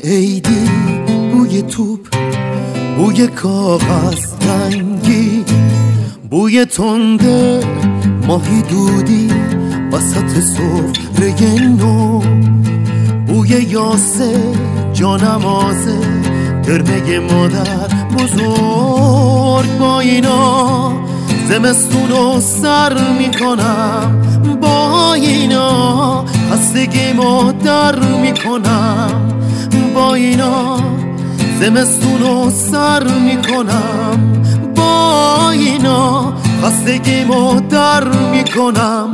عیدی، بوی توپ، بوی کاغذ رنگی، بوی تنده ماهی دودی وسط سفره نو، بوی یاسه جانمازه ترمه مادر بزرگ. با اینا زمستونو سر میکنم، با اینا خستگیمو در میکنم، با اینا زمستونو سر میکنم، با اینا خستگیمو در میکنم.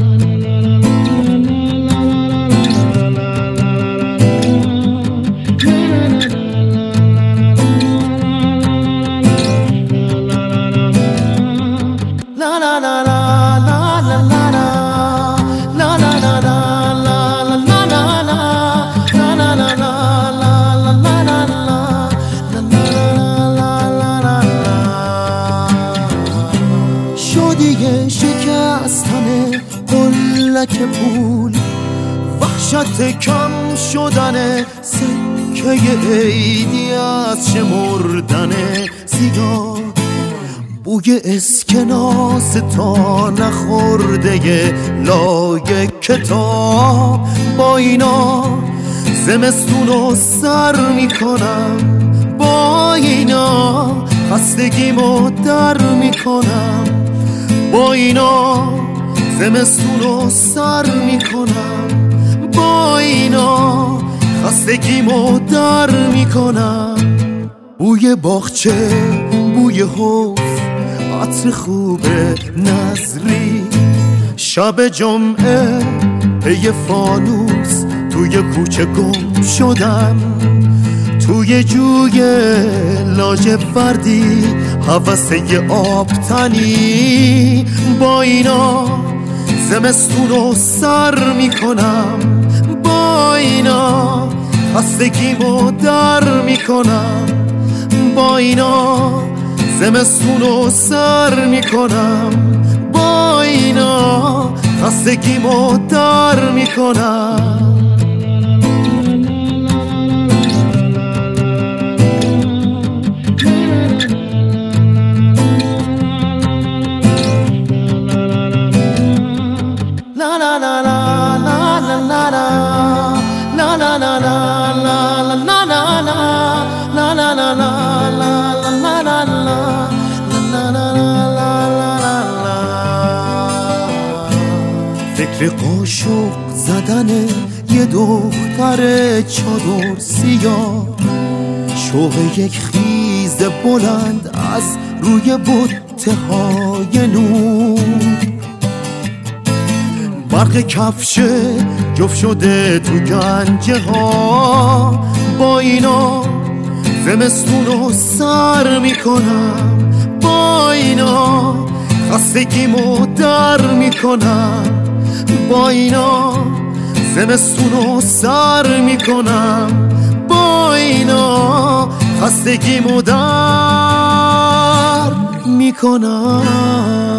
شادی شکستن قلک پول، وحشت کم شدن سکه عیدی از شمردن سیگار، بوی اسکناس تا نخورده لای کتاب. با اینا زمستونو سر میکنم، با اینا خستگیمو در میکنم، با اینا زمستونو سر میکنم، با اینا خستگیمو در میکنم. بوی باغچه، بوی حوض، عطر خوب نظری، شب جمعه پی فانوس توی کوچه گم شدم، توی جوی لاجوردی هوسه آبتنی. با اینا زمستونو سر میکنم، با اینا خستگیمو در میکنم، با اینا زمستونو سر میکنم، با اینا خستگیمو در میکنم. فکر قاشق زدن یه دختر چادر سیاه، شوق یک خیز بلند از روی بطه های نور، برق کفش جفت شده تو گنجه ها. با اینا زمستونو سر میکنم، با اینا خستگیمو در میکنم، با اینا زمستونو سر میکنم، با اینا خستگیمو در میکنم.